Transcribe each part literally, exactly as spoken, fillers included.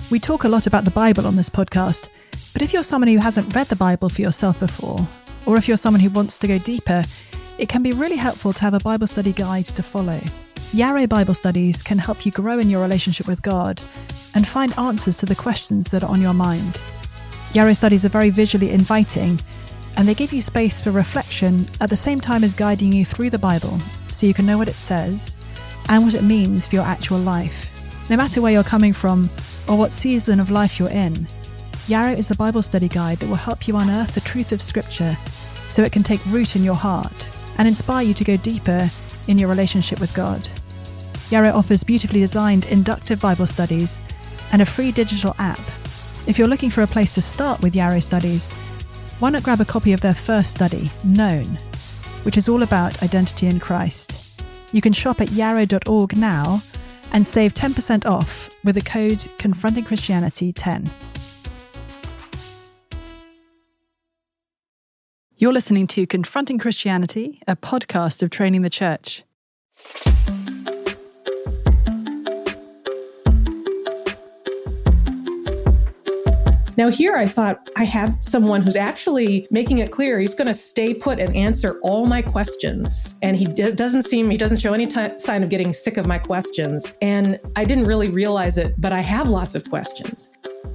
We talk a lot about the Bible on this podcast, but if you're someone who hasn't read the Bible for yourself before, or if you're someone who wants to go deeper, it can be really helpful to have a Bible study guide to follow. Yarrow Bible Studies can help you grow in your relationship with God and find answers to the questions that are on your mind. Yarrow studies are very visually inviting, and they give you space for reflection at the same time as guiding you through the Bible so you can know what it says and what it means for your actual life. No matter where you're coming from or what season of life you're in, Yarrow is the Bible study guide that will help you unearth the truth of Scripture so it can take root in your heart and inspire you to go deeper in your relationship with God. Yarrow offers beautifully designed inductive Bible studies and a free digital app. If you're looking for a place to start with Yarrow studies, why not grab a copy of their first study, Known, which is all about identity in Christ. You can shop at yarrow dot org now and save ten percent off with the code Confronting Christianity ten. You're listening to Confronting Christianity, a podcast of Training the Church. Now here I thought I have someone who's actually making it clear he's going to stay put and answer all my questions. And he doesn't seem, he doesn't show any t- sign of getting sick of my questions. And I didn't really realize it, but I have lots of questions.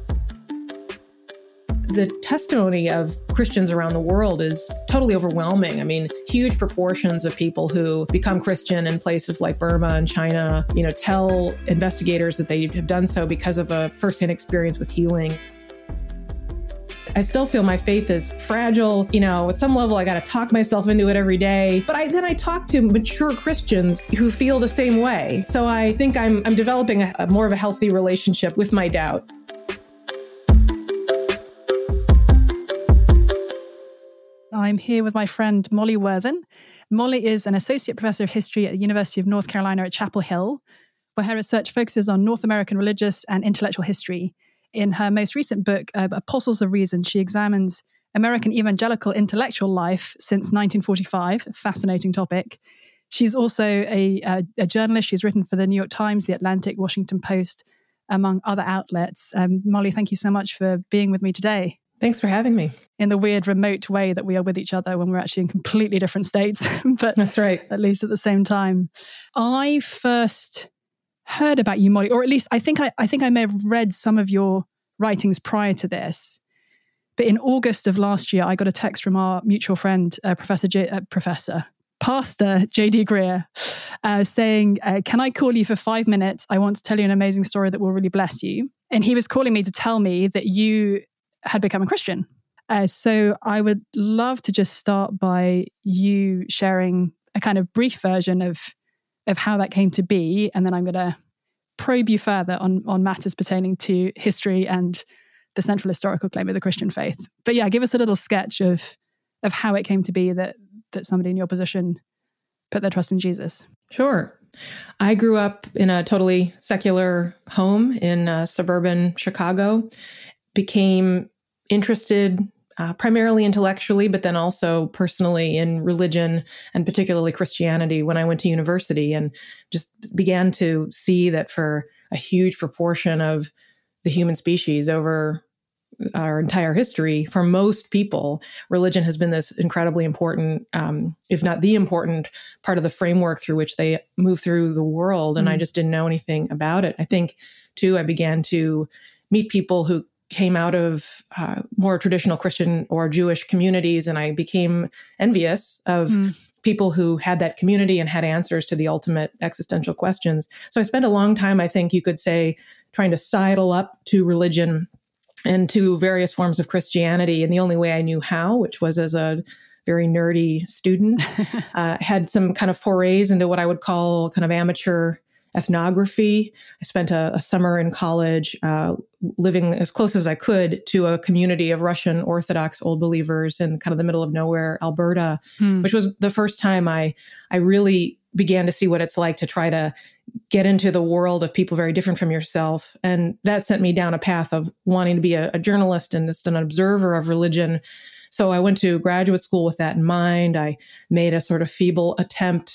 The testimony of Christians around the world is totally overwhelming. I mean, huge proportions of people who become Christian in places like Burma and China, you know, tell investigators that they have done so because of a firsthand experience with healing. I still feel my faith is fragile. You know, at some level, I got to talk myself into it every day. But I, then I talk to mature Christians who feel the same way. So I think I'm, I'm developing a, a more of a healthy relationship with my doubt. I'm here with my friend Molly Worthen. Molly is an associate professor of history at the University of North Carolina at Chapel Hill, where her research focuses on North American religious and intellectual history. In her most recent book, uh, Apostles of Reason, she examines American evangelical intellectual life since nineteen forty-five, a fascinating topic. She's also a, a, a journalist. She's written for the New York Times, The Atlantic, Washington Post, among other outlets. Um, Molly, thank you so much for being with me today. Thanks for having me. In the weird remote way that we are with each other when we're actually in completely different states, but that's right. At least at the same time. I first heard about you, Molly, or at least I think I, I think I may have read some of your writings prior to this. But in August of last year, I got a text from our mutual friend, uh, Professor J, uh, Professor Pastor J D Greer, uh, saying, uh, "Can I call you for five minutes? I want to tell you an amazing story that will really bless you." And he was calling me to tell me that you had become a Christian. Uh, so I would love to just start by you sharing a kind of brief version of of how that came to be, and then I'm going to probe you further on, on matters pertaining to history and the central historical claim of the Christian faith. But yeah, give us a little sketch of of how it came to be that that somebody in your position put their trust in Jesus. Sure. I grew up in a totally secular home in uh, suburban Chicago, became interested Uh, primarily intellectually, but then also personally in religion and particularly Christianity when I went to university, and just began to see that for a huge proportion of the human species over our entire history, for most people, religion has been this incredibly important, um, if not the important part of the framework through which they move through the world. And mm. I just didn't know anything about it. I think, too, I began to meet people who came out of uh, more traditional Christian or Jewish communities, and I became envious of mm. people who had that community and had answers to the ultimate existential questions. So I spent a long time, I think you could say, trying to sidle up to religion and to various forms of Christianity. And the only way I knew how, which was as a very nerdy student, uh, had some kind of forays into what I would call kind of amateur ethnography. I spent a, a summer in college uh, living as close as I could to a community of Russian Orthodox old believers in kind of the middle of nowhere, Alberta, hmm. which was the first time I I really began to see what it's like to try to get into the world of people very different from yourself. And that sent me down a path of wanting to be a, a journalist and just an observer of religion. So I went to graduate school with that in mind. I made a sort of feeble attempt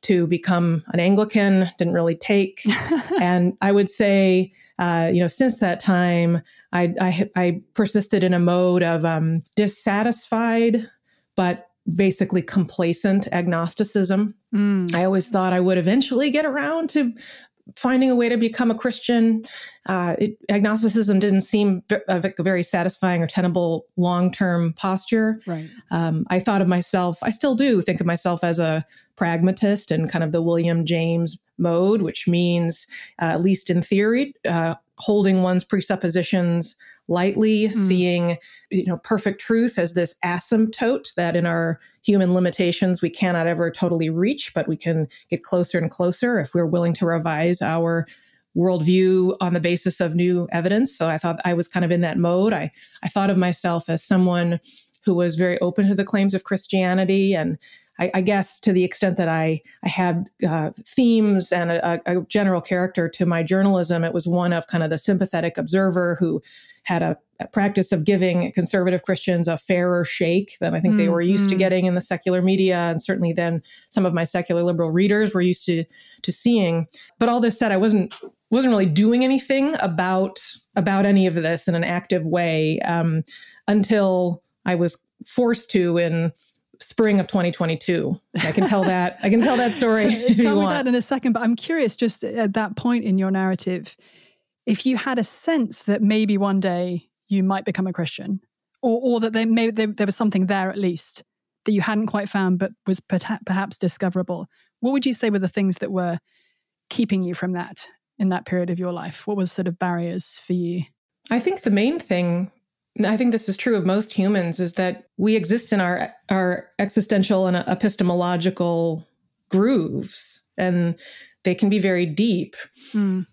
to become an Anglican, didn't really take. And I would say, uh, you know, since that time, I, I, I persisted in a mode of um, dissatisfied, but basically complacent agnosticism. Mm. I always thought I would eventually get around to finding a way to become a Christian. Uh, it, agnosticism didn't seem a very satisfying or tenable long-term posture. Right. Um, I thought of myself, I still do think of myself as a pragmatist in kind of the William James mode, which means, uh, at least in theory, uh, holding one's presuppositions lightly, mm. seeing, you know, perfect truth as this asymptote that in our human limitations we cannot ever totally reach, but we can get closer and closer if we're willing to revise our worldview on the basis of new evidence. So I thought I was kind of in that mode. I, I thought of myself as someone who was very open to the claims of Christianity. And I, I guess to the extent that I, I had uh, themes and a, a general character to my journalism, it was one of kind of the sympathetic observer who had a, a practice of giving conservative Christians a fairer shake than I think mm, they were used mm. to getting in the secular media. And certainly then some of my secular liberal readers were used to, to seeing. But all this said, I wasn't wasn't really doing anything about, about any of this in an active way um, until I was forced to in spring of twenty twenty-two. I can tell that. I can tell that story. So, tell me that in a second. But I'm curious, just at that point in your narrative, if you had a sense that maybe one day you might become a Christian, or or that there maybe there, there was something there at least that you hadn't quite found, but was perhaps discoverable, what would you say were the things that were keeping you from that in that period of your life? What was sort of barriers for you? I think the main thing, I think this is true of most humans, is that we exist in our our existential and epistemological grooves, and they can be very deep. Mm.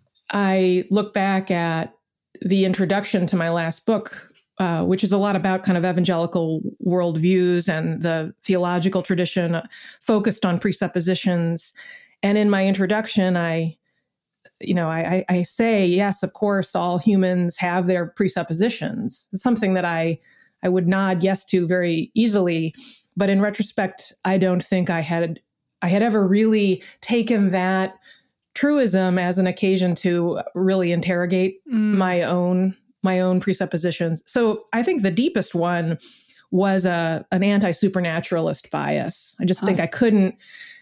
I look back at the introduction to my last book, uh, which is a lot about kind of evangelical worldviews and the theological tradition focused on presuppositions. And in my introduction, I You know, I, I say, yes, of course, all humans have their presuppositions. It's something that I, I would nod yes to very easily. But in retrospect, I don't think I had I had ever really taken that truism as an occasion to really interrogate mm. my own my own presuppositions. So I think the deepest one was a an anti-supernaturalist bias. I just huh. think I couldn't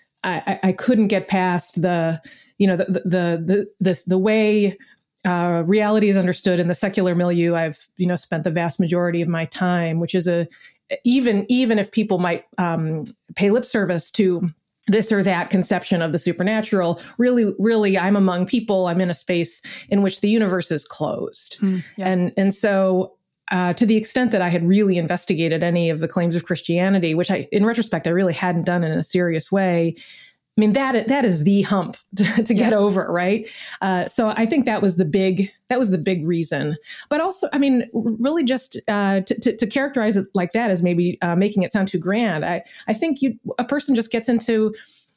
I, I couldn't get past the you know, the, the, the, this, the way uh, reality is understood in the secular milieu. I've, you know, spent the vast majority of my time, which is a, even, even if people might um, pay lip service to this or that conception of the supernatural, really, really, I'm among people. I'm in a space in which the universe is closed. Mm, yeah. And, and so uh, to the extent that I had really investigated any of the claims of Christianity, which I, in retrospect, I really hadn't done in a serious way, I mean, that that is the hump to, to get yeah. over, right? Uh, so I think that was the big that was the big reason. But also, I mean, really just uh, to, to, to characterize it like that as maybe uh, making it sound too grand. I, I think you a person just gets into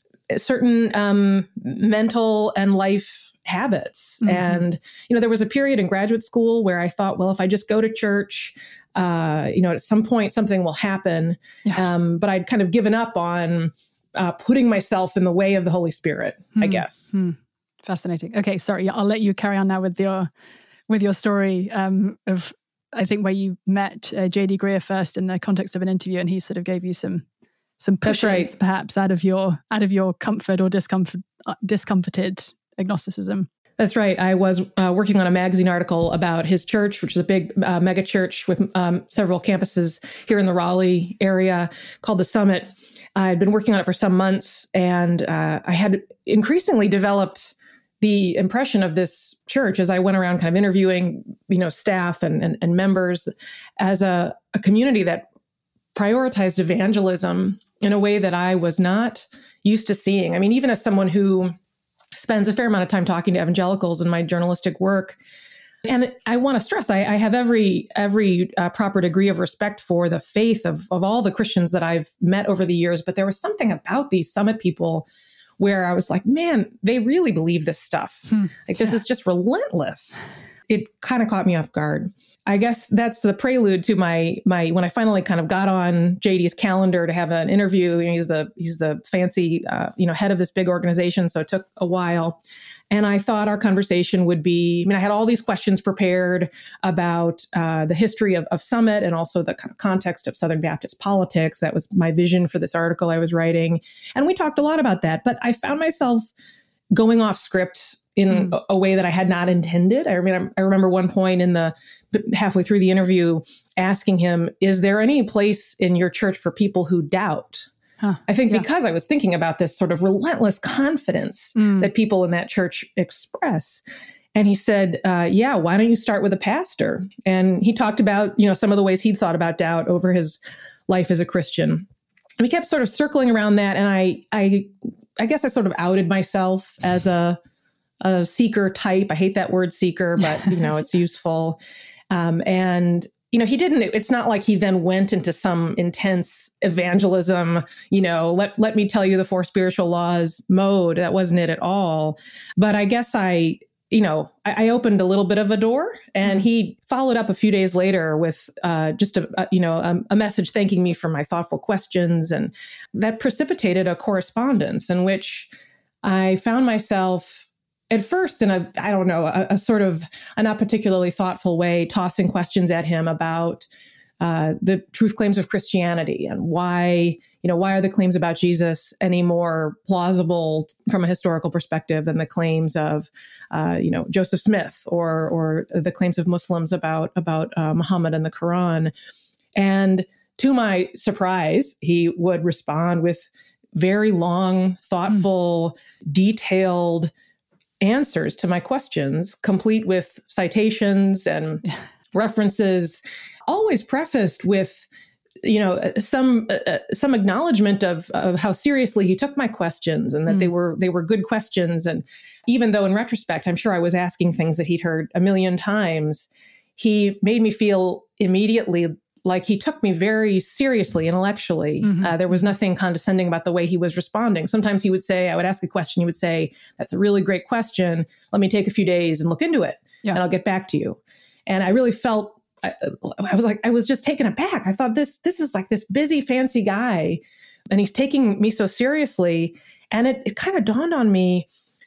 certain um, mental and life habits. Mm-hmm. And, you know, there was a period in graduate school where I thought, well, if I just go to church, uh, you know, at some point something will happen. Yeah. Um, but I'd kind of given up on Uh, putting myself in the way of the Holy Spirit, hmm. I guess. Hmm. Fascinating. Okay, sorry, I'll let you carry on now with your with your story um, of, I think, where you met uh, J D Greear first in the context of an interview, and he sort of gave you some some pushes, right. perhaps out of your out of your comfort or discomfort uh, discomforted agnosticism. That's right. I was uh, working on a magazine article about his church, which is a big uh, mega church with um, several campuses here in the Raleigh area called The Summit. I'd been working on it for some months, and uh, I had increasingly developed the impression of this church as I went around kind of interviewing, you know, staff and, and, and members as a, a community that prioritized evangelism in a way that I was not used to seeing. I mean, even as someone who spends a fair amount of time talking to evangelicals in my journalistic work, and I want to stress, I, I have every every uh, proper degree of respect for the faith of, of all the Christians that I've met over the years. But there was something about these Summit people where I was like, man, they really believe this stuff. Hmm. Like, this yeah. is just relentless. it kind of caught me off guard. I guess that's the prelude to my my when I finally kind of got on J D's calendar to have an interview. You know, he's the he's the fancy uh, you know head of this big organization, so it took a while. And I thought our conversation would be, I mean, I had all these questions prepared about uh, the history of, of Summit and also the kind of context of Southern Baptist politics. That was my vision for this article I was writing. And we talked a lot about that. But I found myself going off script in mm. a, a way that I had not intended. I mean, I remember one point in the halfway through the interview asking him, is there any place in your church for people who doubt? Huh, I think yeah. because I was thinking about this sort of relentless confidence mm. that people in that church express. And he said, uh, yeah, why don't you start with a pastor? And he talked about, you know, some of the ways he'd thought about doubt over his life as a Christian. And we kept sort of circling around that. And I, I, I guess I sort of outed myself as a, a seeker type. I hate that word seeker, but, you know, it's useful. Um, and You know, he didn't, it's not like he then went into some intense evangelism, you know, let, let me tell you the four spiritual laws mode. That wasn't it at all. But I guess I, you know, I, I opened a little bit of a door, and mm-hmm. he followed up a few days later with uh, just a, a, you know, a, a message thanking me for my thoughtful questions. And that precipitated a correspondence in which I found myself at first in a, I don't know, a, a sort of a not particularly thoughtful way, tossing questions at him about uh, the truth claims of Christianity and why, you know, why are the claims about Jesus any more plausible from a historical perspective than the claims of, uh, you know, Joseph Smith or or the claims of Muslims about about uh, Muhammad and the Quran. And to my surprise, he would respond with very long, thoughtful, mm. detailed answers to my questions, complete with citations and references, always prefaced with, you know, some uh, some acknowledgement of, of how seriously he took my questions and that mm. they were they were good questions. And even though in retrospect, I'm sure I was asking things that he'd heard a million times, he made me feel immediately like he took me very seriously intellectually. Mm-hmm. Uh, there was nothing condescending about the way he was responding. Sometimes he would say, I would ask a question, he would say, that's a really great question. Let me take a few days and look into it, yeah. and I'll get back to you. And I really felt, I, I was like, I was just taken aback. I thought this, this is like this busy, fancy guy, and he's taking me so seriously. And it, it kind of dawned on me,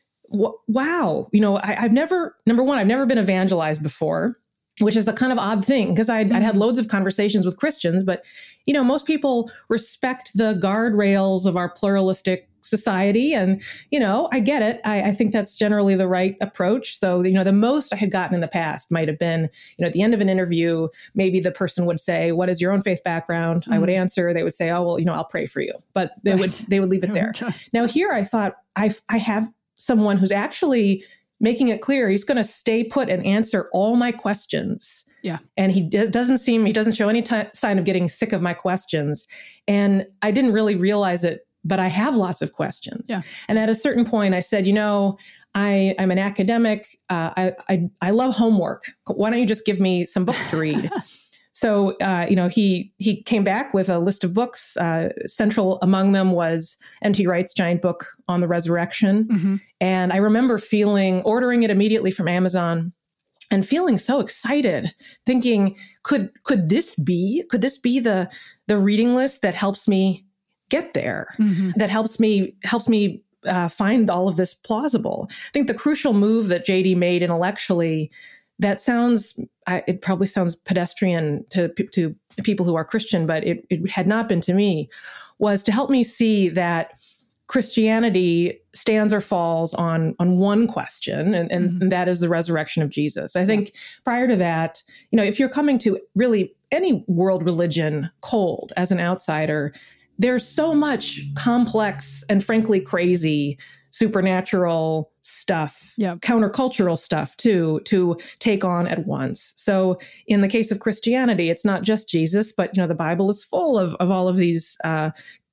w- wow, you know, I, I've never, number one, I've never been evangelized before, which is a kind of odd thing because I'd, mm-hmm. I'd had loads of conversations with Christians, but, you know, most people respect the guardrails of our pluralistic society. And, you know, I get it. I, I think that's generally the right approach. So, you know, the most I had gotten in the past might have been, you know, at the end of an interview, maybe the person would say, what is your own faith background? Mm-hmm. I would answer, they would say, oh, well, you know, I'll pray for you. But they right. would, they would leave it there. Now here I thought I I have someone who's actually making it clear he's going to stay put and answer all my questions. Yeah. And he d- doesn't seem, he doesn't show any t- sign of getting sick of my questions. And I didn't really realize it, but I have lots of questions. Yeah. And at a certain point I said, you know, I, I'm an academic. Uh, I, I, I love homework. Why don't you just give me some books to read? So, uh, you know, he he came back with a list of books. Uh, central among them was N T Wright's giant book on the resurrection. Mm-hmm. And I remember feeling, ordering it immediately from Amazon and feeling so excited, thinking, could could this be, could this be the the reading list that helps me get there, mm-hmm. that helps me, helps me uh, find all of this plausible? I think the crucial move that J D made intellectually, that sounds, I, it probably sounds pedestrian to to people who are Christian, but it, it had not been to me, was to help me see that Christianity stands or falls on on one question, and, and, mm-hmm. and that is the resurrection of Jesus. I think yeah. prior to that, you know, if you're coming to really any world religion cold as an outsider, there's so much complex and frankly crazy supernatural stuff, yeah. countercultural stuff too, to take on at once. So in the case of Christianity, it's not just Jesus, but, you know, the Bible is full of, of all of these uh,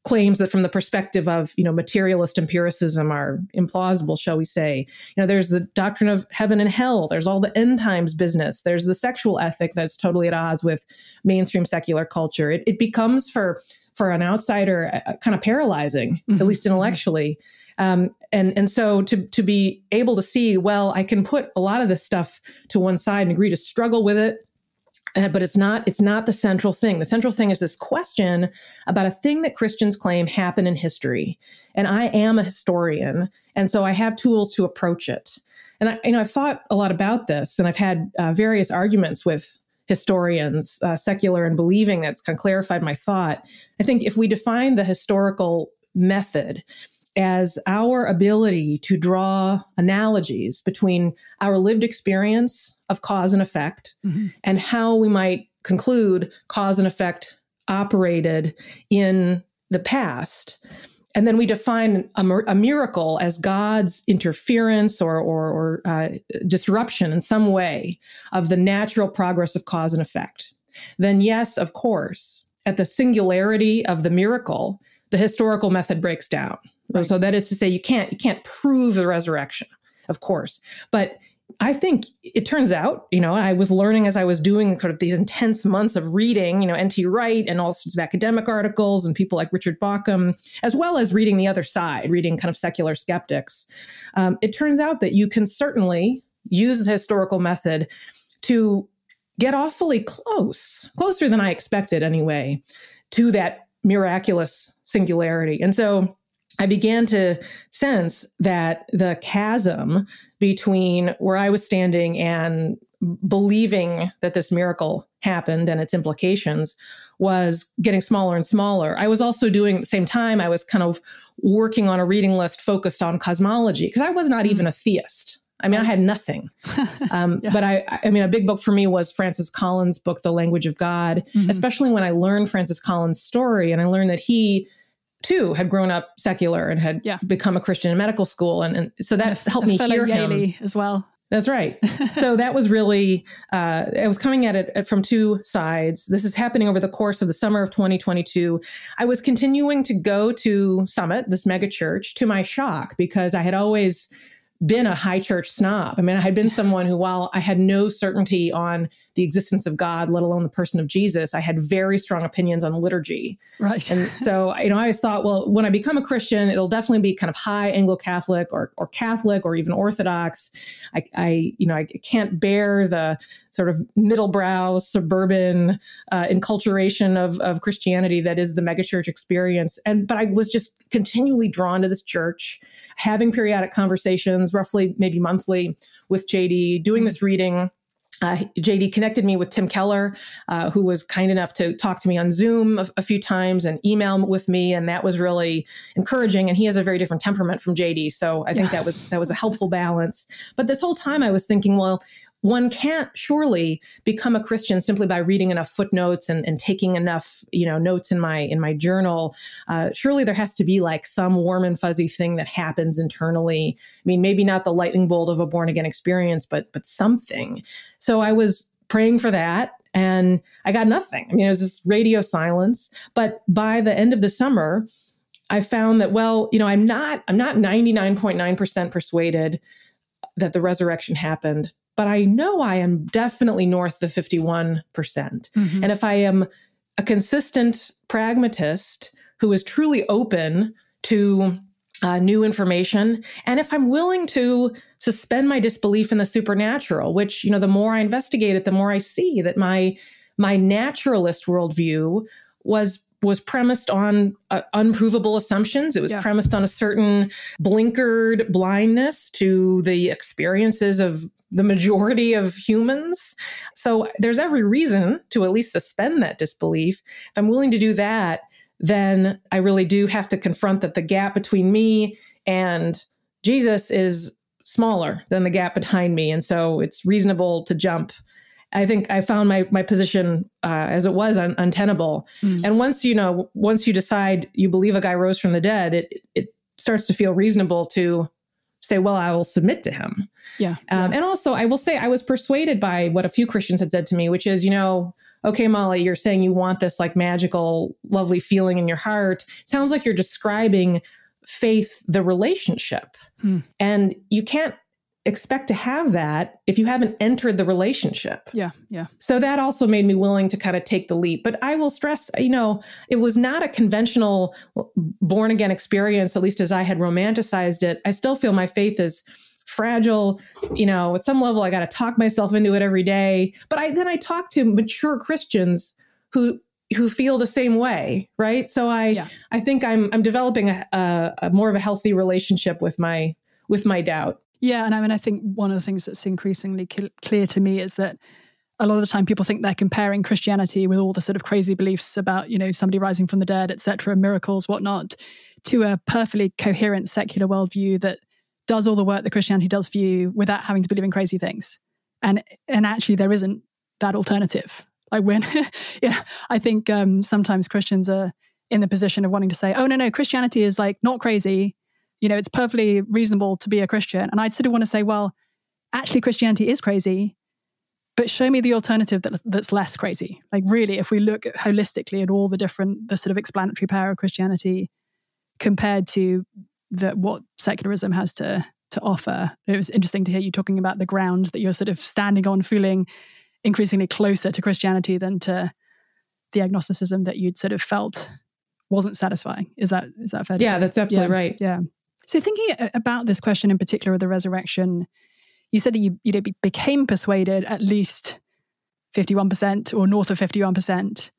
claims that from the perspective of, you know, materialist empiricism are implausible, shall we say. You know, there's the doctrine of heaven and hell. There's all the end times business. There's the sexual ethic that's totally at odds with mainstream secular culture. It, it becomes for for an outsider uh, kind of paralyzing, mm-hmm. at least intellectually. Um, and and so to to be able to see, well, I can put a lot of this stuff to one side and agree to struggle with it. Uh, but it's not, it's not the central thing. The central thing is this question about a thing that Christians claim happened in history. And I am a historian. And so I have tools to approach it. And I, you know, I've thought a lot about this, and I've had uh, various arguments with historians, uh, secular and believing, that's kind of clarified my thought. I think if we define the historical method as our ability to draw analogies between our lived experience of cause and effect, mm-hmm. and how we might conclude cause and effect operated in the past. And then we define a, a miracle as God's interference or, or, or uh, disruption in some way of the natural progress of cause and effect. Then yes, of course, at the singularity of the miracle, the historical method breaks down. Right. So that is to say, you can't you can't prove the resurrection, of course. But I think it turns out, you know, I was learning as I was doing sort of these intense months of reading, you know, N T Wright and all sorts of academic articles and people like Richard Bauckham, as well as reading the other side, reading kind of secular skeptics. Um, it turns out that you can certainly use the historical method to get awfully close, closer than I expected anyway, to that miraculous singularity. And so I began to sense that the chasm between where I was standing and believing that this miracle happened and its implications was getting smaller and smaller. I was also doing at the same time, I was kind of working on a reading list focused on cosmology, because I was not even a theist. I mean, right. I had nothing. Um, yeah. But I, I mean, a big book for me was Francis Collins' book, The Language of God, mm-hmm. especially when I learned Francis Collins' story, and I learned that he too had grown up secular and had yeah. become a Christian in medical school. And, and so that and a, helped me hear Yaley him as well. That's right. So that was really, uh, I was coming at it from two sides. This is happening over the course of the summer of twenty twenty-two. I was continuing to go to Summit, this mega church, to my shock, because I had always been a high church snob. I mean, I had been someone who, while I had no certainty on the existence of God, let alone the person of Jesus, I had very strong opinions on liturgy. Right. And so, you know, I always thought, well, when I become a Christian, it'll definitely be kind of high Anglo-Catholic or or Catholic or even Orthodox. I, I you know, I can't bear the sort of middle-brow suburban uh, enculturation of, of Christianity that is the megachurch experience. And but I was just continually drawn to this church, having periodic conversations, roughly maybe monthly, with J D, doing this reading. Uh, J D connected me with Tim Keller, uh, who was kind enough to talk to me on Zoom a, a few times and email with me, and that was really encouraging. And he has a very different temperament from J D, so I think yeah. that was that was a helpful balance. But this whole time, I was thinking, well, one can't surely become a Christian simply by reading enough footnotes and, and taking enough, you know, notes in my in my journal. Uh, surely there has to be like some warm and fuzzy thing that happens internally. I mean, maybe not the lightning bolt of a born again experience, but but something. So I was praying for that, and I got nothing. I mean, it was this radio silence. But by the end of the summer, I found that, well, you know, I'm not I'm not ninety-nine point nine percent persuaded that the resurrection happened, but I know I am definitely north of fifty-one percent. Mm-hmm. And if I am a consistent pragmatist who is truly open to uh, new information, and if I'm willing to suspend my disbelief in the supernatural, which, you know, the more I investigate it, the more I see that my my naturalist worldview was was premised on uh, unprovable assumptions. It was yeah. premised on a certain blinkered blindness to the experiences of the majority of humans. So there's every reason to at least suspend that disbelief. If I'm willing to do that, then I really do have to confront that the gap between me and Jesus is smaller than the gap behind me. And so it's reasonable to jump. I think I found my my position uh, as it was un- untenable. Mm. And once, you know, once you decide you believe a guy rose from the dead, it it starts to feel reasonable to say, well, I will submit to him. Yeah, um, yeah. And also, I will say I was persuaded by what a few Christians had said to me, which is, you know, okay, Molly, you're saying you want this like magical, lovely feeling in your heart. Sounds like you're describing faith, the relationship. Hmm. And you can't expect to have that if you haven't entered the relationship. Yeah, yeah. So that also made me willing to kind of take the leap. But I will stress, you know, it was not a conventional born again experience, at least as I had romanticized it. I still feel my faith is fragile. You know, at some level, I got to talk myself into it every day. But I then I talk to mature Christians who who feel the same way, right? So I Yeah. I think I'm I'm developing a, a, a more of a healthy relationship with my with my doubt. Yeah, and I mean, I think one of the things that's increasingly cl- clear to me is that a lot of the time people think they're comparing Christianity with all the sort of crazy beliefs about, you know, somebody rising from the dead, et cetera, miracles, whatnot, to a perfectly coherent secular worldview that does all the work that Christianity does for you without having to believe in crazy things. And and actually, there isn't that alternative. Like when, yeah, I think um, sometimes Christians are in the position of wanting to say, oh, no, no, Christianity is like not crazy. You know, it's perfectly reasonable to be a Christian. And I'd sort of want to say, well, actually Christianity is crazy, but show me the alternative that, that's less crazy. Like really, if we look holistically at all the different, the sort of explanatory power of Christianity compared to the, what secularism has to, to offer. It was interesting to hear you talking about the ground that you're sort of standing on, feeling increasingly closer to Christianity than to the agnosticism that you'd sort of felt wasn't satisfying. Is that, is that fair to Yeah, say? that's absolutely Yeah. right. Yeah. So thinking about this question in particular of the resurrection, you said that you, you know, became persuaded at least fifty-one percent or north of fifty-one percent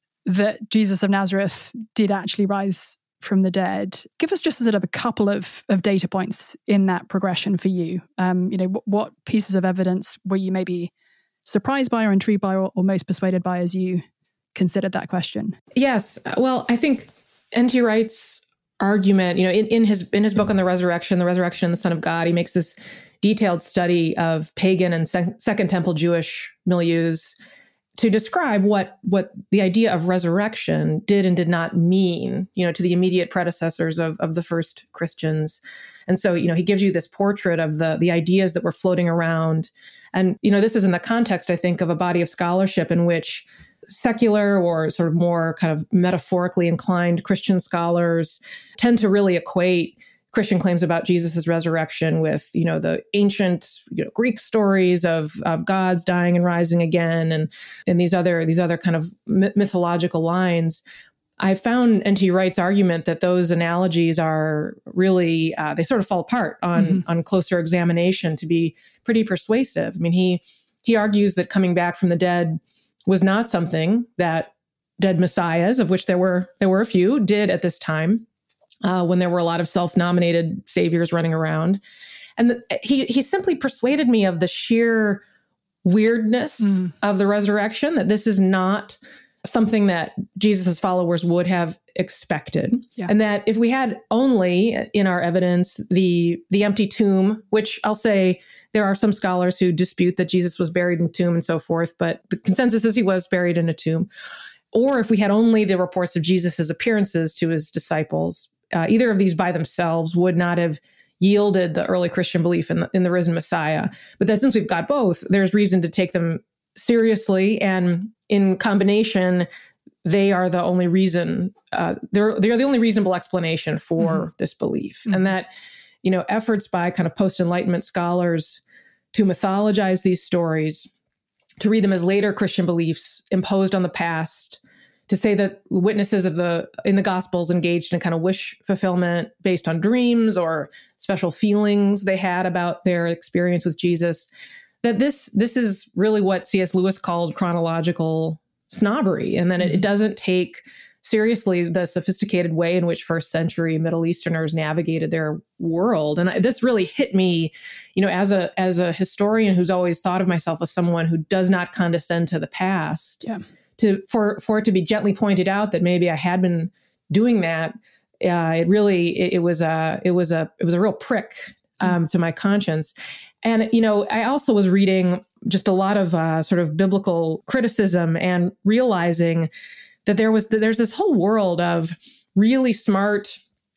that Jesus of Nazareth did actually rise from the dead. Give us just a sort of a couple of, of data points in that progression for you. Um, you know, what, what pieces of evidence were you maybe surprised by or intrigued by or, or most persuaded by as you considered that question? Yes. Well, I think N T Wright's argument, you know, in, in his in his book on the resurrection, the resurrection and the Son of God, he makes this detailed study of pagan and sec- Second Temple Jewish milieus to describe what what the idea of resurrection did and did not mean, you know, to the immediate predecessors of, of the first Christians. And so, you know, he gives you this portrait of the the ideas that were floating around. And, you know, this is in the context, I think, of a body of scholarship in which secular or sort of more kind of metaphorically inclined Christian scholars tend to really equate Christian claims about Jesus' resurrection with, you know, the ancient, you know, Greek stories of of gods dying and rising again, and and these other these other kind of mythological lines. I found N T Wright's argument that those analogies are really uh, they sort of fall apart on mm-hmm. on closer examination to be pretty persuasive. I mean, he he argues that coming back from the dead was not something that dead messiahs, of which there were there were a few, did at this time. Uh, when there were a lot of self-nominated saviors running around. And the, he he simply persuaded me of the sheer weirdness mm. of the resurrection, that this is not something that Jesus' followers would have expected. Yeah. And that if we had only in our evidence the the empty tomb, which I'll say there are some scholars who dispute that Jesus was buried in a tomb and so forth, but the consensus is he was buried in a tomb. Or if we had only the reports of Jesus' appearances to his disciples, Uh, either of these by themselves would not have yielded the early Christian belief in the, in the risen Messiah. But that since we've got both, there's reason to take them seriously. And in combination, they are the only reason, uh, they're, they're the only reasonable explanation for mm-hmm. this belief. Mm-hmm. And that, you know, efforts by kind of post-Enlightenment scholars to mythologize these stories, to read them as later Christian beliefs imposed on the past, to say that witnesses of the in the Gospels engaged in kind of wish fulfillment based on dreams or special feelings they had about their experience with Jesus, that this this is really what C S Lewis called chronological snobbery, and that mm-hmm. it, it doesn't take seriously the sophisticated way in which first century Middle Easterners navigated their world. And I, this really hit me, you know, as a as a historian who's always thought of myself as someone who does not condescend to the past. Yeah. To for for it to be gently pointed out that maybe I had been doing that, uh, it really it, it was a it was a it was a real prick um, mm. to my conscience. And you know, I also was reading just a lot of uh, sort of biblical criticism and realizing that there was there's this whole world of really smart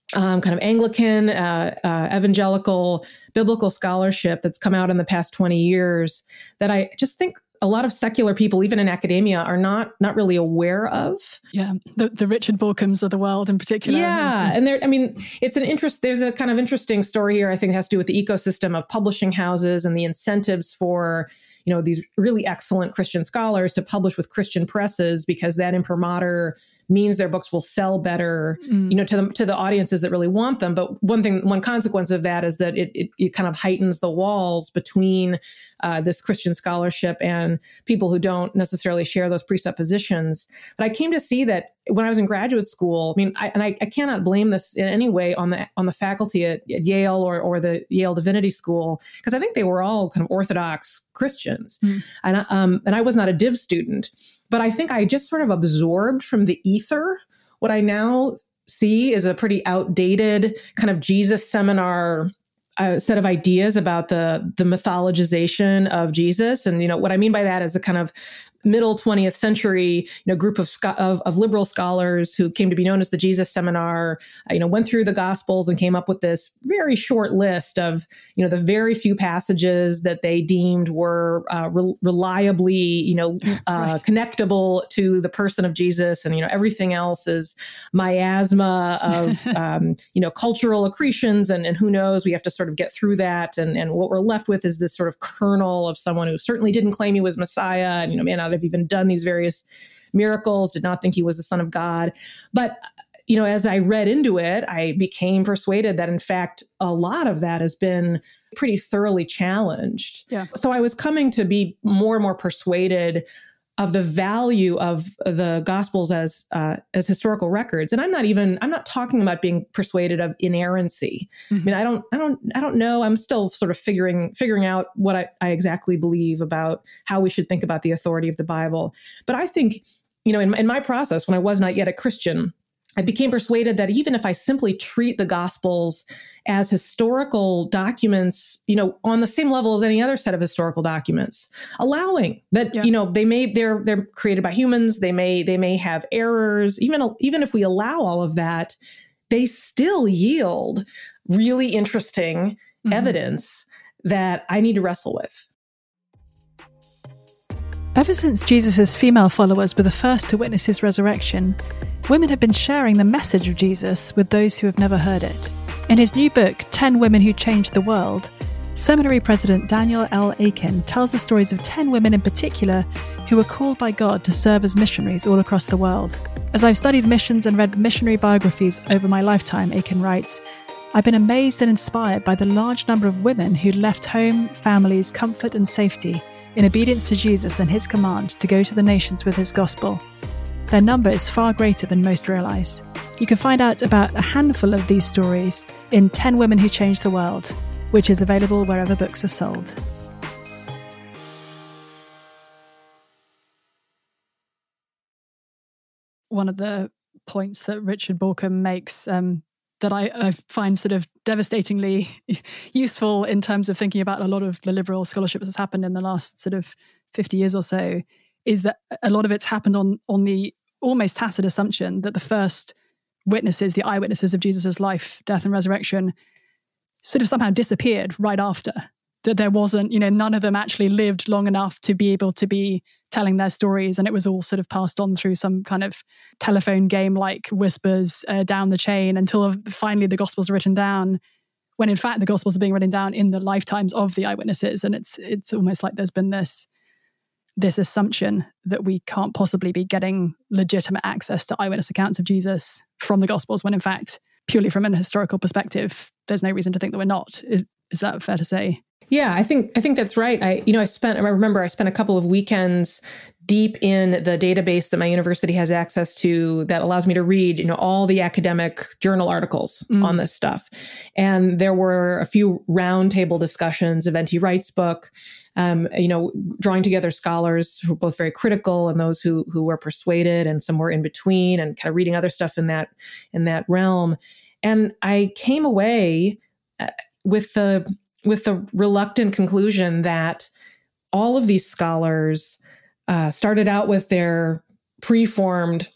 um, kind of Anglican, uh, uh, evangelical, biblical scholarship that's come out in the past twenty years that I just think a lot of secular people, even in academia, are not not really aware of. Yeah, the, the Richard Bauckhams of the world in particular. Yeah, and there, I mean, it's an interest. There's a kind of interesting story here. I think it has to do with the ecosystem of publishing houses and the incentives for, you know, these really excellent Christian scholars to publish with Christian presses, because that imprimatur means their books will sell better, mm. you know, to the to the audiences that really want them. But one thing, one consequence of that is that it it, it kind of heightens the walls between uh, this Christian scholarship and people who don't necessarily share those presuppositions. But I came to see that when I was in graduate school, I mean, I, and I, I cannot blame this in any way on the on the faculty at, at Yale or or the Yale Divinity School, because I think they were all kind of Orthodox Christians, mm. and um, and I was not a Div student. But I think I just sort of absorbed from the ether what I now see is a pretty outdated kind of Jesus seminar uh, set of ideas about the the mythologization of Jesus. And, you know, what I mean by that is a kind of middle twentieth century, you know, group of, of of liberal scholars who came to be known as the Jesus Seminar, uh, you know, went through the Gospels and came up with this very short list of, you know, the very few passages that they deemed were uh, re- reliably, you know, uh, right. connectable to the person of Jesus, and, you know, everything else is miasma of, um, you know, cultural accretions, and and who knows, we have to sort of get through that, and and what we're left with is this sort of kernel of someone who certainly didn't claim he was Messiah, and, you know, may not have even done these various miracles, did not think he was the Son of God. But, you know, as I read into it, I became persuaded that, in fact, a lot of that has been pretty thoroughly challenged. Yeah. So I was coming to be more and more persuaded of the value of the Gospels as uh, as historical records. And I'm not even, I'm not talking about being persuaded of inerrancy. Mm-hmm. I mean, I don't, I don't, I don't know. I'm still sort of figuring, figuring out what I, I exactly believe about how we should think about the authority of the Bible. But I think, you know, in, in my process, when I was not yet a Christian, I became persuaded that even if I simply treat the Gospels as historical documents, you know, on the same level as any other set of historical documents, allowing that, yeah. you know, they may, they're, they're created by humans. They may, they may have errors. Even, even if we allow all of that, they still yield really interesting mm-hmm. evidence that I need to wrestle with. Ever since Jesus' female followers were the first to witness his resurrection, women have been sharing the message of Jesus with those who have never heard it. In his new book, ten Women Who Changed the World, seminary president Daniel L. Akin tells the stories of ten women in particular who were called by God to serve as missionaries all across the world. As I've studied missions and read missionary biographies over my lifetime, Akin writes, I've been amazed and inspired by the large number of women who left home, families, comfort and safety in obedience to Jesus and his command to go to the nations with his gospel. Their number is far greater than most realize. You can find out about a handful of these stories in ten Women Who Changed the World, which is available wherever books are sold. One of the points that Richard Bauckham makes um, that I, I find sort of devastatingly useful in terms of thinking about a lot of the liberal scholarship that's happened in the last sort of fifty years or so, is that a lot of it's happened on on the almost tacit assumption that the first witnesses, the eyewitnesses of Jesus' life, death and resurrection, sort of somehow disappeared right after. That there wasn't, you know, none of them actually lived long enough to be able to be telling their stories, and it was all sort of passed on through some kind of telephone game-like whispers uh, down the chain until finally the Gospels are written down, when in fact the Gospels are being written down in the lifetimes of the eyewitnesses. And it's it's almost like there's been this this assumption that we can't possibly be getting legitimate access to eyewitness accounts of Jesus from the Gospels, when in fact, purely from an historical perspective, there's no reason to think that we're not. Is, is that fair to say? Yeah, I think I think that's right. I, you know, I spent, I remember I spent a couple of weekends deep in the database that my university has access to that allows me to read, you know, all the academic journal articles mm. on this stuff. And there were a few roundtable discussions of N T Wright's book, um, you know, drawing together scholars who were both very critical and those who who were persuaded, and some were in between, and kind of reading other stuff in that in that realm. And I came away uh, with the with the reluctant conclusion that all of these scholars uh, started out with their preformed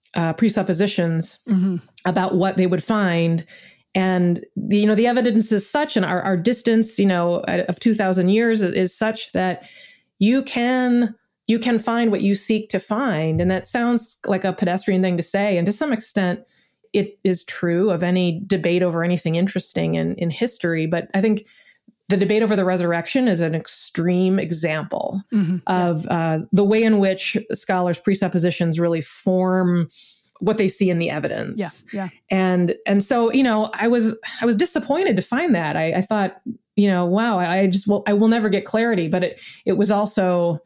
uh, presuppositions mm-hmm. about what they would find. And the, you know, the evidence is such, and our, our distance, you know, of two thousand years is such that you can you can find what you seek to find. And that sounds like a pedestrian thing to say. And to some extent, it is true of any debate over anything interesting in, in history. But I think the debate over the resurrection is an extreme example mm-hmm. of uh, the way in which scholars' presuppositions really form what they see in the evidence. Yeah, yeah. And and so, you know, I was I was disappointed to find that. I, I thought, you know, wow, I just will I will never get clarity. But it it was also,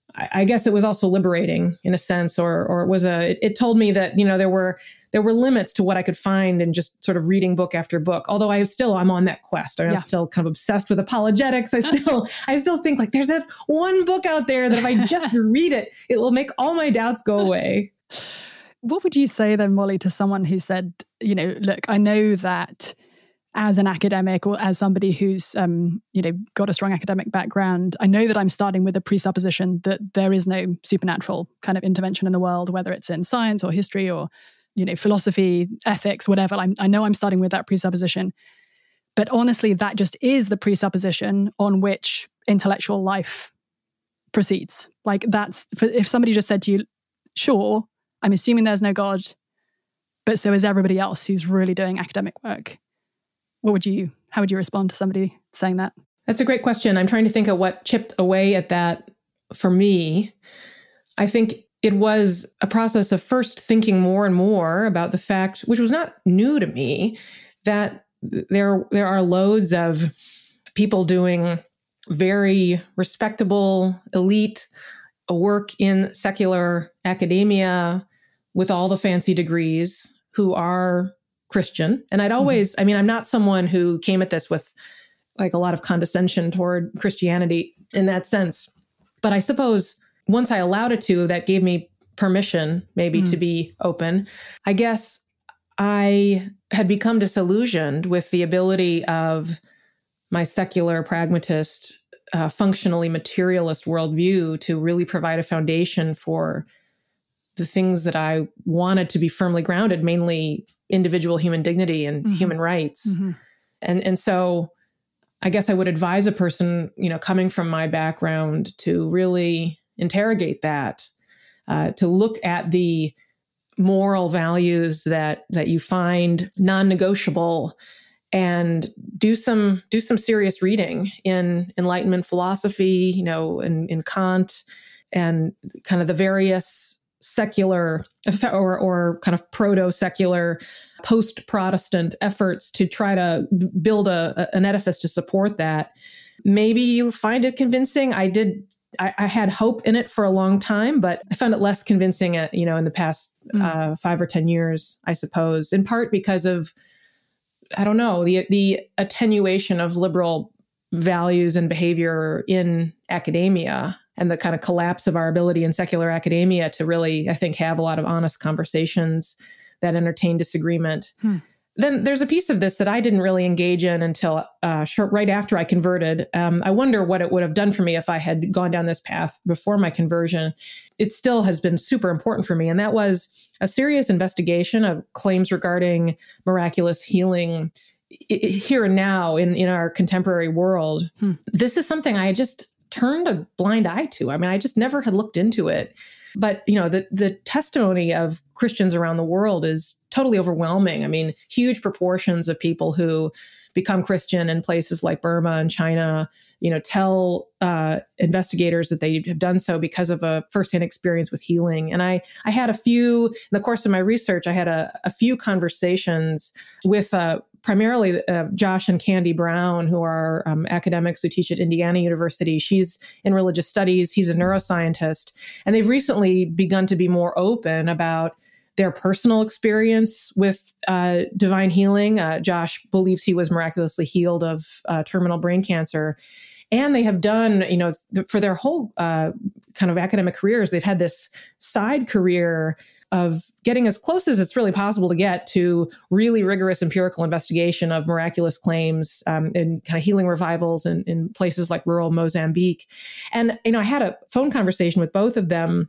I guess it was also liberating in a sense, or or it was a it, it told me that, you know, there were there were limits to what I could find in just sort of reading book after book. Although I still I'm on that quest. I'm yeah. still kind of obsessed with apologetics. I still I still think like there's that one book out there that if I just read it, it will make all my doubts go away. What would you say then, Molly, to someone who said, you know, look, I know that as an academic or as somebody who's, um, you know, got a strong academic background, I know that I'm starting with a presupposition that there is no supernatural kind of intervention in the world, whether it's in science or history or, you know, philosophy, ethics, whatever. I'm, I know I'm starting with that presupposition. But honestly, that just is the presupposition on which intellectual life proceeds. Like that's, if somebody just said to you, sure, I'm assuming there's no God, but so is everybody else who's really doing academic work. What would you, how would you respond to somebody saying that? That's a great question. I'm trying to think of what chipped away at that for me. I think it was a process of first thinking more and more about the fact, which was not new to me, that there, there are loads of people doing very respectable, elite work in secular academia with all the fancy degrees who are Christian. And I'd always, mm-hmm. I mean, I'm not someone who came at this with like a lot of condescension toward Christianity in that sense. But I suppose once I allowed it to, that gave me permission maybe mm. to be open. I guess I had become disillusioned with the ability of my secular pragmatist, uh, functionally materialist worldview to really provide a foundation for the things that I wanted to be firmly grounded, mainly individual human dignity and mm-hmm. human rights. Mm-hmm. And, and so I guess I would advise a person, you know, coming from my background to really interrogate that, uh, to look at the moral values that, that you find non-negotiable and do some, do some serious reading in Enlightenment philosophy, you know, in, in Kant and kind of the various secular or, or kind of proto-secular post-Protestant efforts to try to build a, a, an edifice to support that. Maybe you find it convincing. I did. I, I had hope in it for a long time, but I found it less convincing at, you know, in the past mm. uh, five or ten years, I suppose, in part because of, I don't know, the the attenuation of liberal values and behavior in academia and the kind of collapse of our ability in secular academia to really, I think, have a lot of honest conversations that entertain disagreement. Hmm. Then there's a piece of this that I didn't really engage in until uh, short, right after I converted. Um, I wonder what it would have done for me if I had gone down this path before my conversion. It still has been super important for me. And that was a serious investigation of claims regarding miraculous healing here and now in, in our contemporary world. Hmm. This is something I just turned a blind eye to. I mean, I just never had looked into it. But, you know, the, the testimony of Christians around the world is totally overwhelming. I mean, huge proportions of people who become Christian in places like Burma and China, you know, tell uh, investigators that they have done so because of a firsthand experience with healing. And I, I had a few, in the course of my research, I had a, a few conversations with uh, primarily uh, Josh and Candy Brown, who are um, academics who teach at Indiana University. She's in religious studies. He's a neuroscientist. And they've recently begun to be more open about their personal experience with uh, divine healing. Uh, Josh believes he was miraculously healed of uh, terminal brain cancer. And they have done, you know, th- for their whole uh, kind of academic careers, they've had this side career of getting as close as it's really possible to get to really rigorous empirical investigation of miraculous claims um, and kind of healing revivals in, in places like rural Mozambique. And, you know, I had a phone conversation with both of them.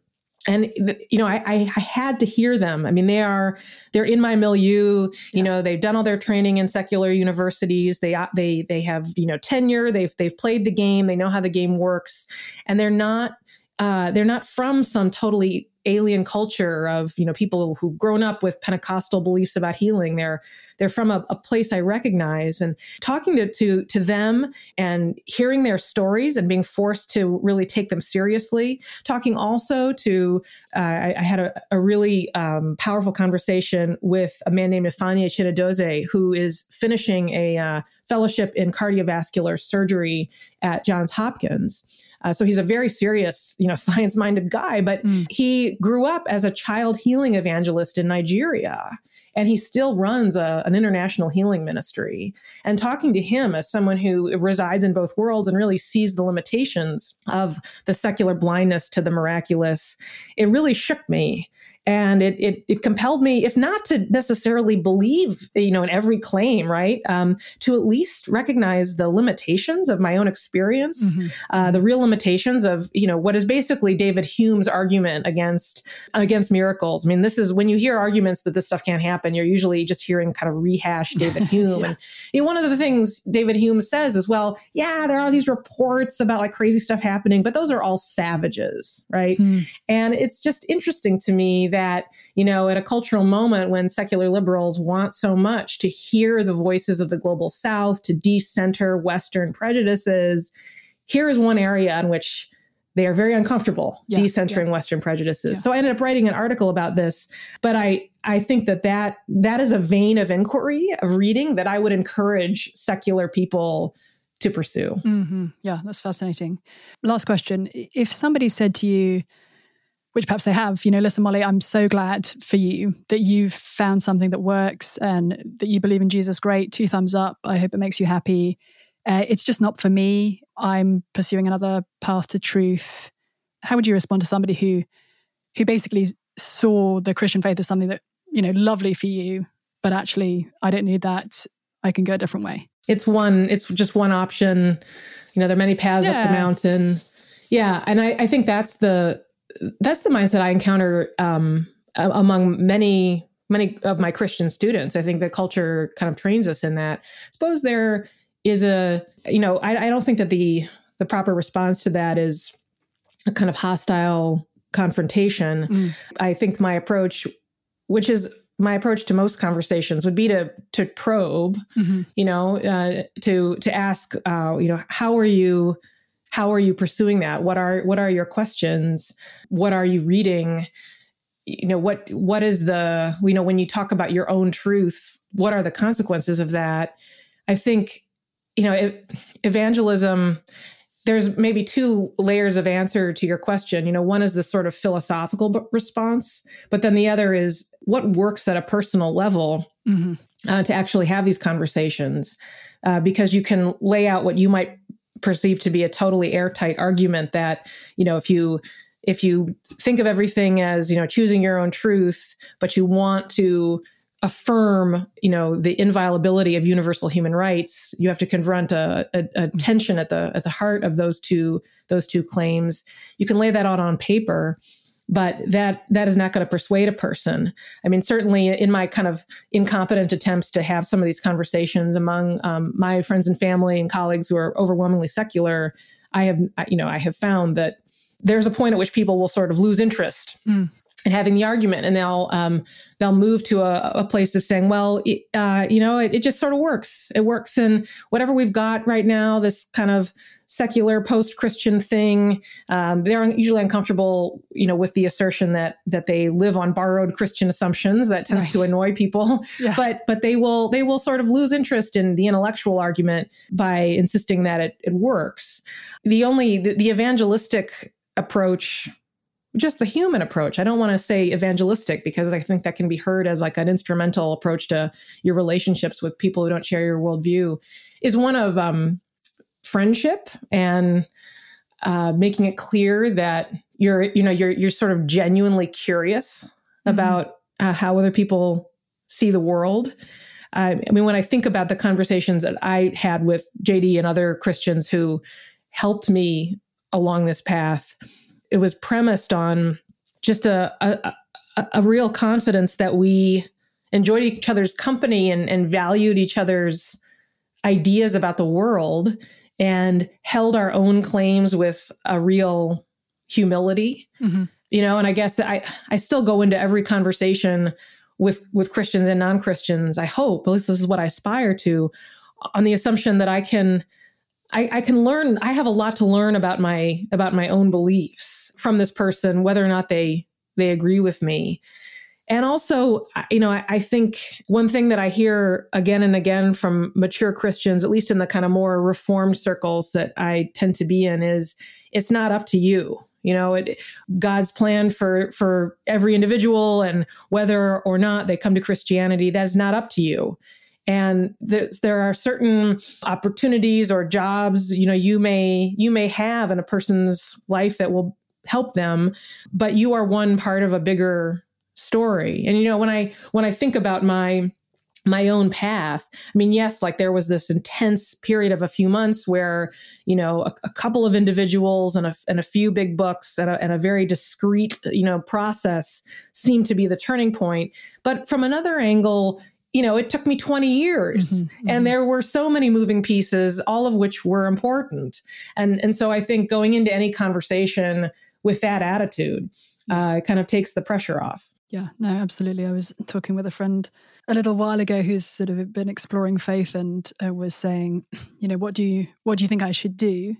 And, you know, I, I, I had to hear them. I mean, they are, they're in my milieu, you yeah. know, they've done all their training in secular universities. They, they, they have, you know, tenure, they've, they've played the game, they know how the game works, and they're not, uh, they're not from some totally alien culture of, you know, people who've grown up with Pentecostal beliefs about healing. They're, they're from a, a place I recognize, and talking to, to, to them and hearing their stories and being forced to really take them seriously. Talking also to, uh, I, I had a, a really um, powerful conversation with a man named Ifeanyi Chinedozie, who is finishing a uh, fellowship in cardiovascular surgery at Johns Hopkins. Uh, so he's a very serious, you know, science-minded guy, but mm. he grew up as a child healing evangelist in Nigeria, and he still runs a, an international healing ministry. And talking to him as someone who resides in both worlds and really sees the limitations of the secular blindness to the miraculous, it really shook me. And it, it it compelled me, if not to necessarily believe, you know, in every claim, right, um, to at least recognize the limitations of my own experience, mm-hmm. uh, the real limitations of, you know, what is basically David Hume's argument against against miracles. I mean, this is when you hear arguments that this stuff can't happen, you're usually just hearing kind of rehashed David Hume. yeah. And you know, one of the things David Hume says is, well, yeah, there are these reports about like crazy stuff happening, but those are all savages, right? Mm. And it's just interesting to me that that, you know, at a cultural moment when secular liberals want so much to hear the voices of the global South, to de-center Western prejudices, here is one area in which they are very uncomfortable yeah, decentering yeah. Western prejudices. Yeah. So I ended up writing an article about this, but I, I think that, that that is a vein of inquiry, of reading, that I would encourage secular people to pursue. Mm-hmm. Yeah, that's fascinating. Last question. If somebody said to you, which perhaps they have, you know, listen, Molly, I'm so glad for you that you've found something that works and that you believe in Jesus. Great. Two thumbs up. I hope it makes you happy. Uh, it's just not for me. I'm pursuing another path to truth. How would you respond to somebody who, who basically saw the Christian faith as something that, you know, lovely for you, but actually I don't need that. I can go a different way. It's one, it's just one option. You know, there are many paths yeah. up the mountain. Yeah. And I, I think that's the, That's the mindset I encounter um, among many, many of my Christian students. I think the culture kind of trains us in that. Suppose there is a, you know, I, I don't think that the the proper response to that is a kind of hostile confrontation. Mm. I think my approach, which is my approach to most conversations, would be to to probe, mm-hmm. you know, uh, to to ask, uh, you know, how are you? How are you pursuing that? What are what are your questions? What are you reading? You know, what what is the, you know, when you talk about your own truth, what are the consequences of that? I think, you know, it, evangelism, there's maybe two layers of answer to your question. You know, one is the sort of philosophical response, but then the other is what works at a personal level mm-hmm. uh, to actually have these conversations, uh, because you can lay out what you might perceived to be a totally airtight argument that, you know, if you if you think of everything as, you know, choosing your own truth, but you want to affirm, you know, the inviolability of universal human rights, you have to confront a, a, a tension at the at the heart of those two those two claims. You can lay that out on paper, but that that is not going to persuade a person. I mean, certainly in my kind of incompetent attempts to have some of these conversations among um, my friends and family and colleagues who are overwhelmingly secular, I have, you know, I have found that there's a point at which people will sort of lose interest mm. in having the argument, and they'll um, they'll move to a, a place of saying, well, it, uh, you know, it, it just sort of works. It works in whatever we've got right now, this kind of secular post-Christian thing. Um, they're usually uncomfortable, you know, with the assertion that that they live on borrowed Christian assumptions. That tends right. to annoy people. Yeah. But but they will they will sort of lose interest in the intellectual argument by insisting that it, it works. The only the, the evangelistic approach, just the human approach. I don't want to say evangelistic because I think that can be heard as like an instrumental approach to your relationships with people who don't share your worldview, is one of um, friendship and uh, making it clear that you're, you know, you're you're sort of genuinely curious mm-hmm. about uh, how other people see the world. Uh, I mean, when I think about the conversations that I had with J D and other Christians who helped me along this path, it was premised on just a, a, a real confidence that we enjoyed each other's company and, and valued each other's ideas about the world and held our own claims with a real humility, mm-hmm. you know, and I guess I, I still go into every conversation with, with Christians and non-Christians. I hope, at least this is what I aspire to, on the assumption that I can, I, I can learn, I have a lot to learn about my, about my own beliefs from this person, whether or not they, they agree with me. And also, you know, I, I think one thing that I hear again and again from mature Christians, at least in the kind of more reformed circles that I tend to be in, is it's not up to you. You know, it, God's plan for, for every individual, and whether or not they come to Christianity, that is not up to you. And there, there are certain opportunities or jobs, you know, you may, you may have in a person's life that will help them, but you are one part of a bigger story. And, you know, when I, when I think about my, my own path, I mean, yes, like there was this intense period of a few months where, you know, a, a couple of individuals and a, and a few big books and a, and a very discrete, you know, process seemed to be the turning point. But from another angle, you know, it took me twenty years mm-hmm, mm-hmm. and there were so many moving pieces, all of which were important. And, and so I think going into any conversation with that attitude uh, kind of takes the pressure off. Yeah, no, absolutely. I was talking with a friend a little while ago who's sort of been exploring faith and uh, was saying, you know, what do you, what do you think I should do?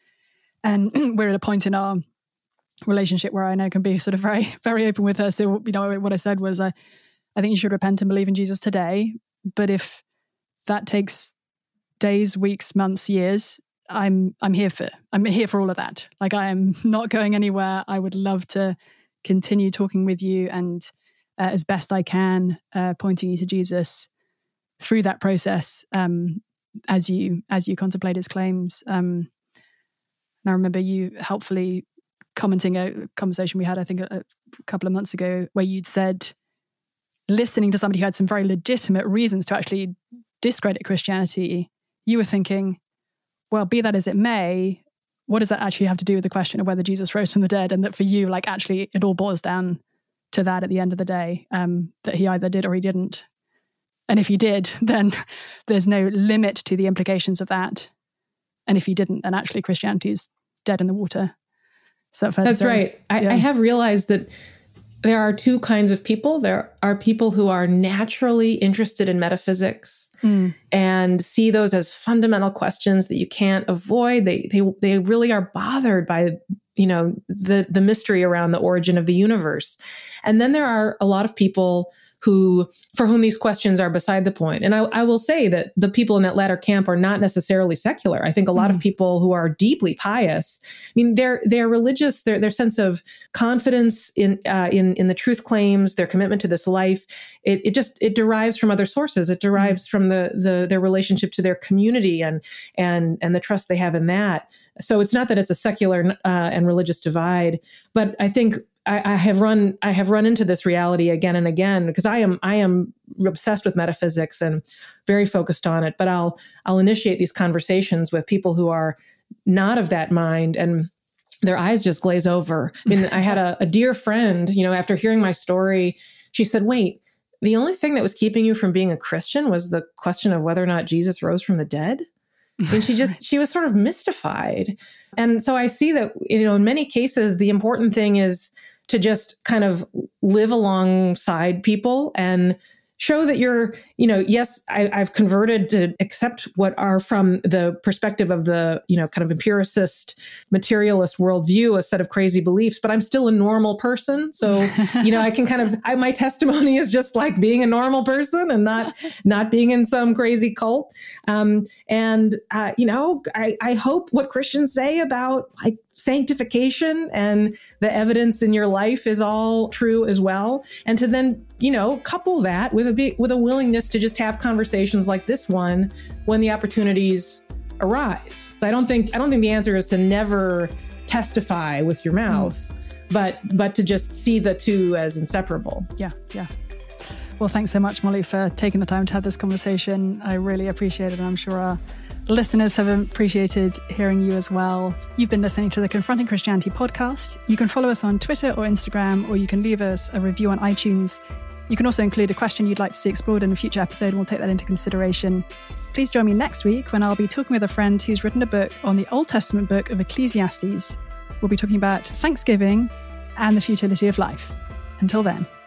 And we're at a point in our relationship where I now can be sort of very, very open with her. So, you know, what I said was, I, I think you should repent and believe in Jesus today. But if that takes days, weeks, months, years, I'm, I'm here for, I'm here for all of that. Like, I am not going anywhere. I would love to continue talking with you and uh, as best I can, uh, pointing you to Jesus through that process um, as you as you contemplate his claims. Um, and I remember you helpfully commenting a conversation we had, I think, a, a couple of months ago, where you'd said, listening to somebody who had some very legitimate reasons to actually discredit Christianity, you were thinking, well, be that as it may, what does that actually have to do with the question of whether Jesus rose from the dead? And that for you, like, actually it all boils down to that at the end of the day, um, that he either did or he didn't. And if he did, then there's no limit to the implications of that. And if he didn't, then actually Christianity is dead in the water. So that's right. I, yeah. I have realized that there are two kinds of people. There are people who are naturally interested in metaphysics mm. and see those as fundamental questions that you can't avoid. They they they really are bothered by, you know, the the mystery around the origin of the universe. And then there are a lot of people who, for whom these questions are beside the point. And I, I will say that the people in that latter camp are not necessarily secular. I think a lot mm. of people who are deeply pious, I mean, they're they're religious. Their their sense of confidence in uh, in in the truth claims, their commitment to this life, it it just it derives from other sources. It derives mm. from the the their relationship to their community and and and the trust they have in that. So it's not that it's a secular uh, and religious divide, but I think I, I have run I have run into this reality again and again, because I am I am obsessed with metaphysics and very focused on it. But I'll I'll initiate these conversations with people who are not of that mind, and their eyes just glaze over. I mean, I had a, a dear friend, you know, after hearing my story, she said, "Wait, the only thing that was keeping you from being a Christian was the question of whether or not Jesus rose from the dead?" And she just, she was sort of mystified. And so I see that, you know, in many cases, the important thing is to just kind of live alongside people and show that you're, you know, yes, I, I've converted to accept what are, from the perspective of the, you know, kind of empiricist, materialist worldview, a set of crazy beliefs, but I'm still a normal person. So, you know, I can kind of, I, my testimony is just like being a normal person and not, not being in some crazy cult. Um, and, uh, you know, I, I hope what Christians say about like sanctification and the evidence in your life is all true as well. And to then, you know, couple that with a bit, with a willingness to just have conversations like this one when the opportunities arise. So I don't think I don't think the answer is to never testify with your mouth, mm. but but to just see the two as inseparable. Yeah, yeah. Well, thanks so much, Molly, for taking the time to have this conversation. I really appreciate it, and I'm sure our Listeners have appreciated hearing you as well. You've been listening to the Confronting Christianity podcast. You can follow us on Twitter or Instagram, or you can leave us a review on iTunes. You can also include a question you'd like to see explored in a future episode, and we'll take that into consideration. Please join me next week when I'll be talking with a friend who's written a book on the Old Testament book of Ecclesiastes. We'll be talking about Thanksgiving and the futility of life. Until then.